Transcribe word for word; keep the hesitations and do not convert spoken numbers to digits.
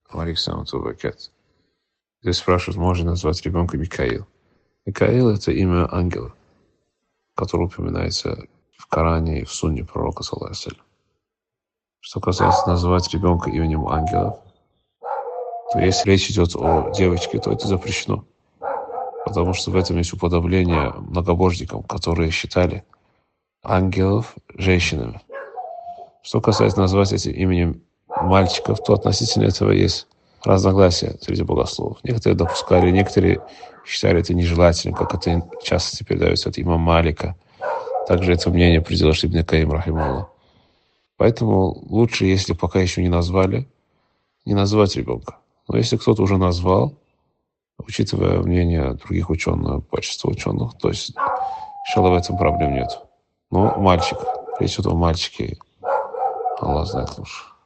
Александр Тубакет. Здесь спрашивают, можно назвать ребенка Микаил. Микаил — это имя ангела, которое упоминается в Коране и в Сунне пророка, саллаллаху алейхи ва саллям. Что касается назвать ребенка именем ангелов, то если речь идет о девочке, то это запрещено. Потому что в этом есть уподобление многобожникам, которые считали ангелов женщинами. Что касается назвать этим именем мальчиков, то относительно этого есть разногласия среди богословов. Некоторые допускали, некоторые считали это нежелательным, как это часто теперь дается от имама Малика. Также это мнение придерживалось Ибн Каим, рахимахуллах. Поэтому лучше, если пока еще не назвали, не назвать ребенка. Но если кто-то уже назвал, учитывая мнение других ученых, большинства ученых, то есть, иншаллах, в этом проблем нет. Но мальчик, речь идет о мальчике, Аллах знает лучше.